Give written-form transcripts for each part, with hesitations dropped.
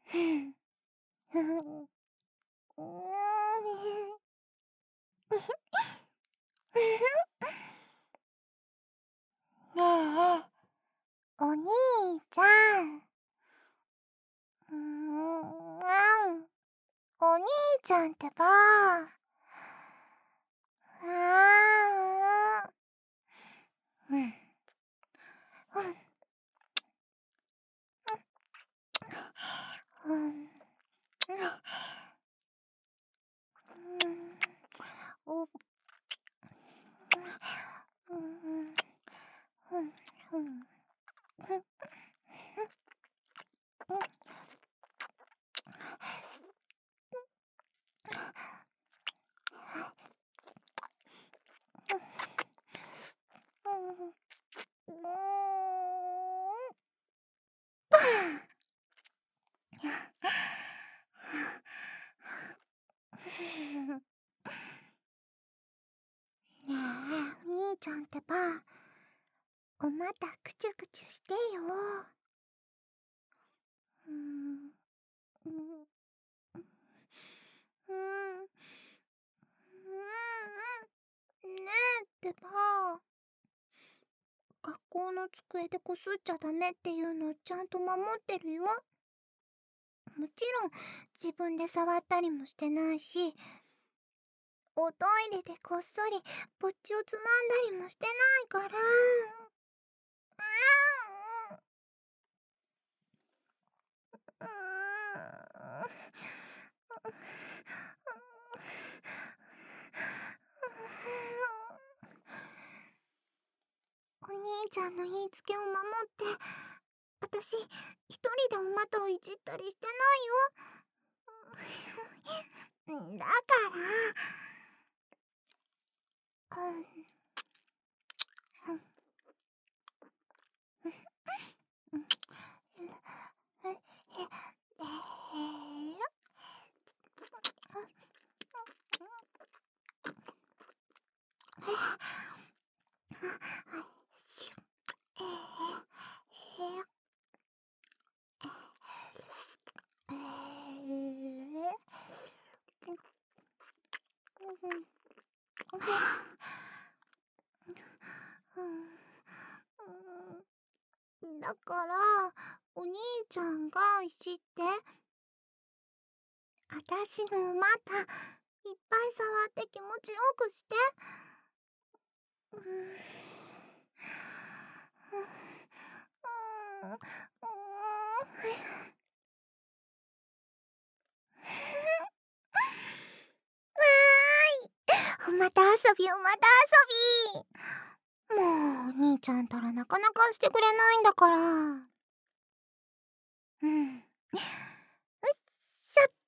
ねえ、お兄ちゃん。お兄ちゃんってば。うん。ねえ、お兄ちゃんってば、おまたくちゅくちゅしてよ。ねえってば、学校の机でこすっちゃダメっていうのちゃんと守ってるよ。もちろん自分で触ったりもしてないし、おトイレでこっそりポッチをつまんだりもしてないから。お兄ちゃんの言いつけを守って、私一人でお股をいじったりしてないよ。だからだから、お兄ちゃんがいじって。あたしのお股、いっぱい触って気持ちよくして。おまた遊び、おまた遊び。もう、お兄ちゃんたらなかなかしてくれないんだから。うっしょった。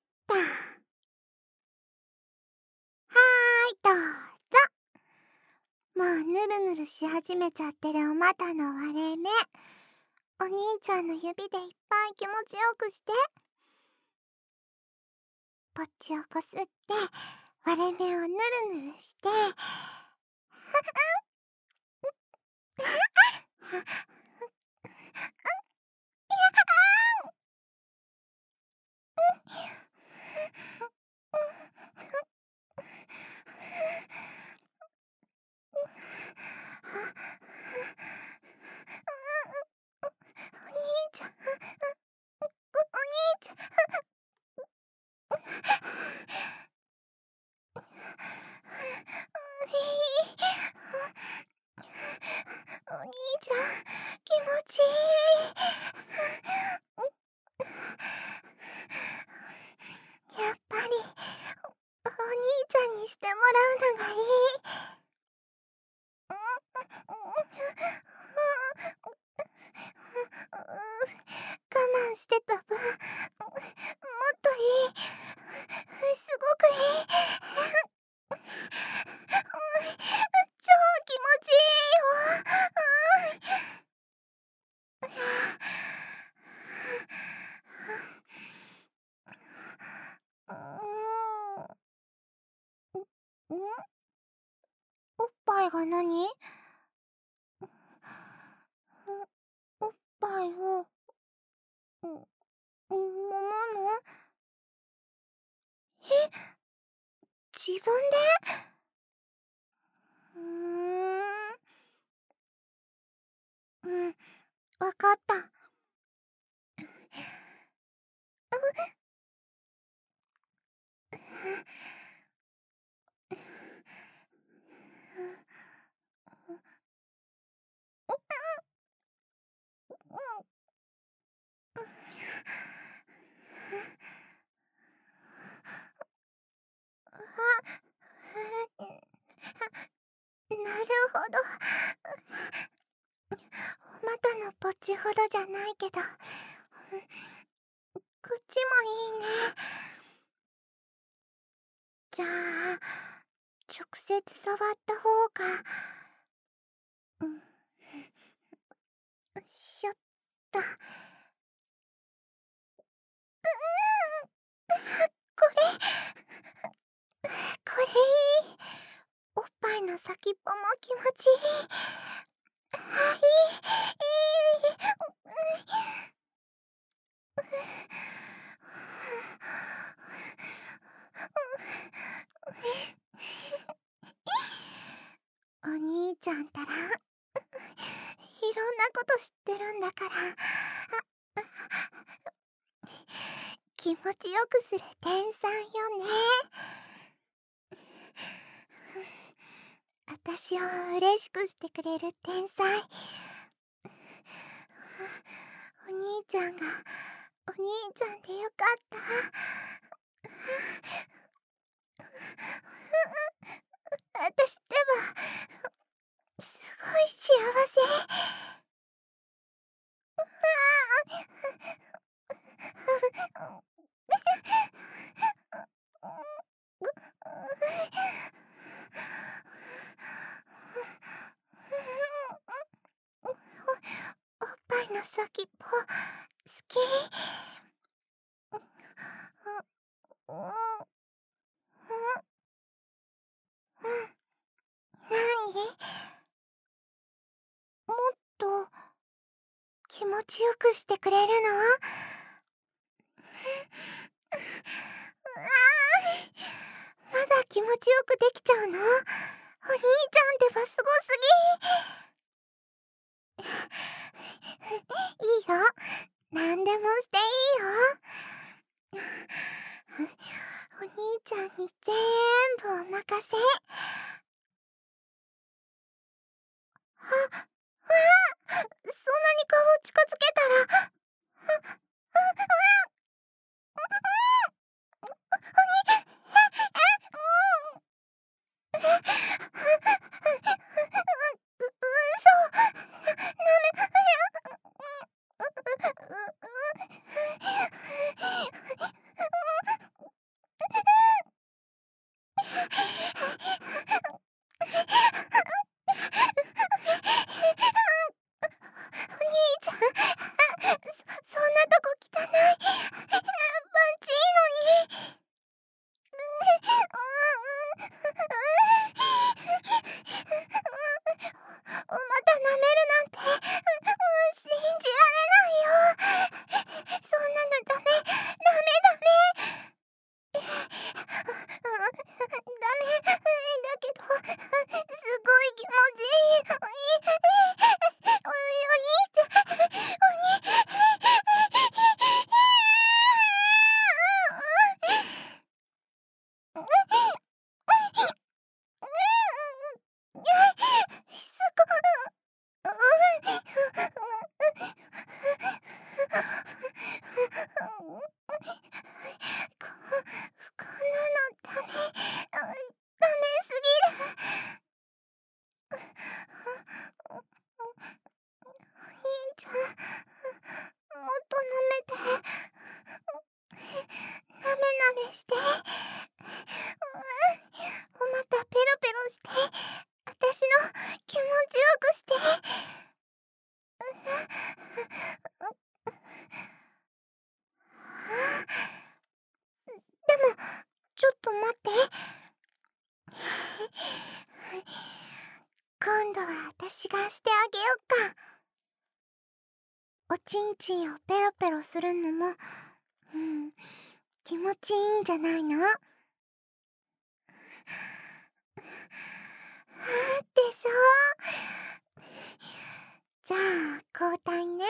どうぞ。もうぬるぬるし始めちゃってるお股の割れ目。お兄ちゃんの指でいっぱい気持ちよくして。ポッチをこすって割れ目をぬるぬるして。お兄ちゃん、お兄ちゃん。お兄ちゃん、気持ちいい。やっぱりお兄ちゃんにしてもらうのがいい。我慢してた分、もっといい。すごくいい。超気持ちいいよ。おっぱいが何？おっぱいをもの？え、自分で？うーん。うん、わかった。なるほど。お股のポッチほどじゃないけど、こっちもいいね。じゃあ、直接触った方が、うん、しょっと。これいい。おっぱいの先っぽも気持ちいい。あ、お兄ちゃんたら、いろんなこと知ってるんだから、気持ちよくする天才よね。私を嬉しくしてくれる天才。お兄ちゃんがお兄ちゃんでよかった。私でもすごい幸せ。おっぱいの先っぽ好き。うん、なに？もっと気持ちよくしてくれるの？まだ気持ちよくできちゃうの？お兄ちゃんってばすごすぎ。いいよ。なんでもしていいよ。お兄ちゃんに全部お任せ。あ、そんなに顔近づけたら。お兄ちゃん、そんなとこ汚い。パンチいいのに。お股舐めるなんて、信じられないよ。そんなのダメ、ダメダメ。ダメだけど、すごい気持ちいい。お兄ちゃん、しつここんなのダメ、ダメすぎる。お兄ちゃん、もっと舐めて。なめなめして。お股ペロペロして。私の気持ちよくして。でも、ちょっと待って。今度は私がしてあげよっか。おちんちんをペロペロするのも気持ちいいんじゃないの？でしょ？じゃあ交代ね。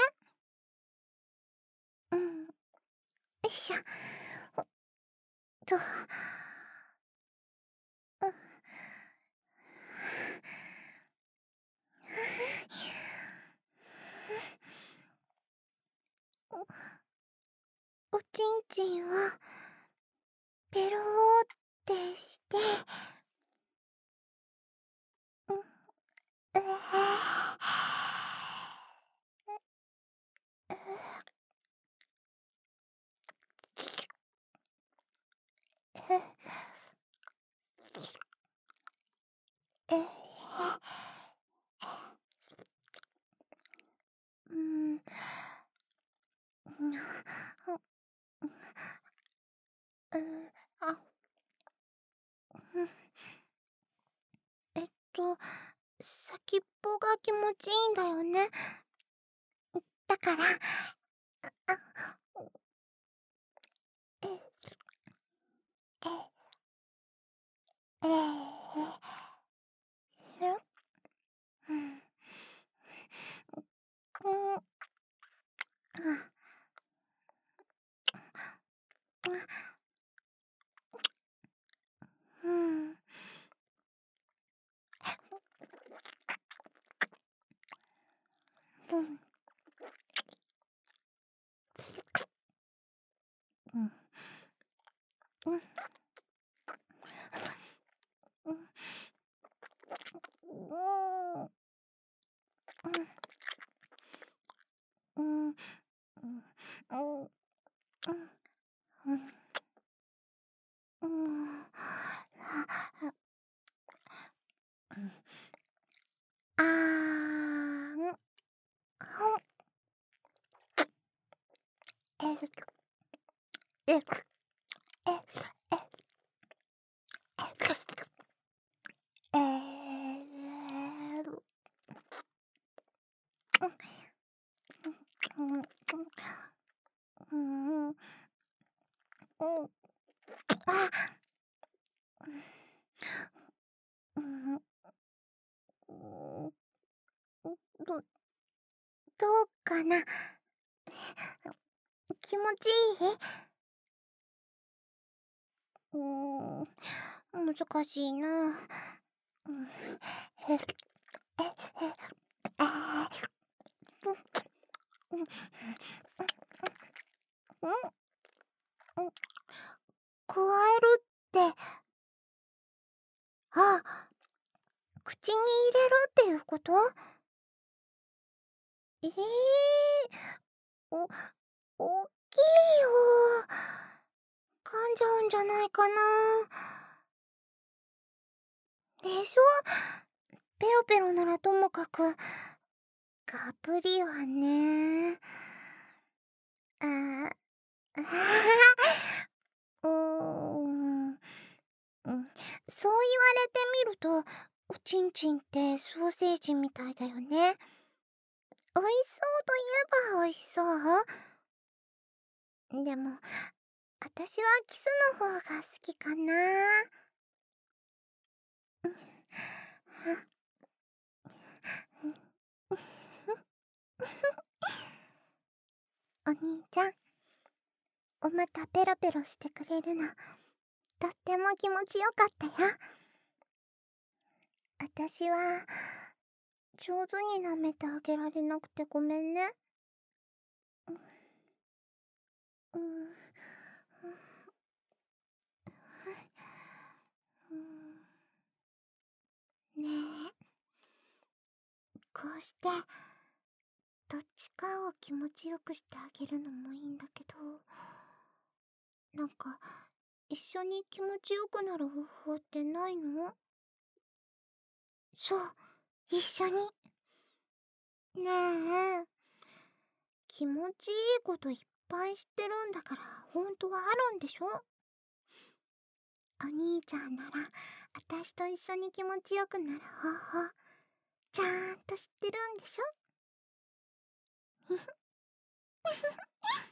よいしょ。と。おちんちんをペローってして、あ、先っぽが気持ちいいんだよね。だから、あ、え、え、えうん、うん、うん、うん、うん、うん、うん、うん、うん、あん、ほん、え、え、え、え、え、うん、うん、うん、うん、あ、うん、ど、どうかな？気持ちいい？難しいな。うん、え、え、え、あー、うん、うん、うん、うん、加えるって、あ、口に入れるっていうこと？ええー、おっきいよ。噛んじゃうんじゃないかな。でしょ？ペロペロならともかく、ガブリはね。あー、あははうーん、そう言われてみると、おちんちんってソーセージみたいだよね。美味しそうといえば美味しそう。でも、私はキスの方が好きかな。お兄ちゃん、お股ペロペロしてくれるの、とっても気持ちよかったよ。私は、上手に舐めてあげられなくてごめんね。うん、うん、ねえ、こうして、どっちかを気持ちよくしてあげるのもいいんだけど、なんか、一緒に気持ちよくなる方法ってないの？そう、一緒に。ねえ、気持ちいいこといっぱい知ってるんだから、本当はあるんでしょ？お兄ちゃんなら、私と一緒に気持ちよくなる方法、ちゃんと知ってるんでしょ？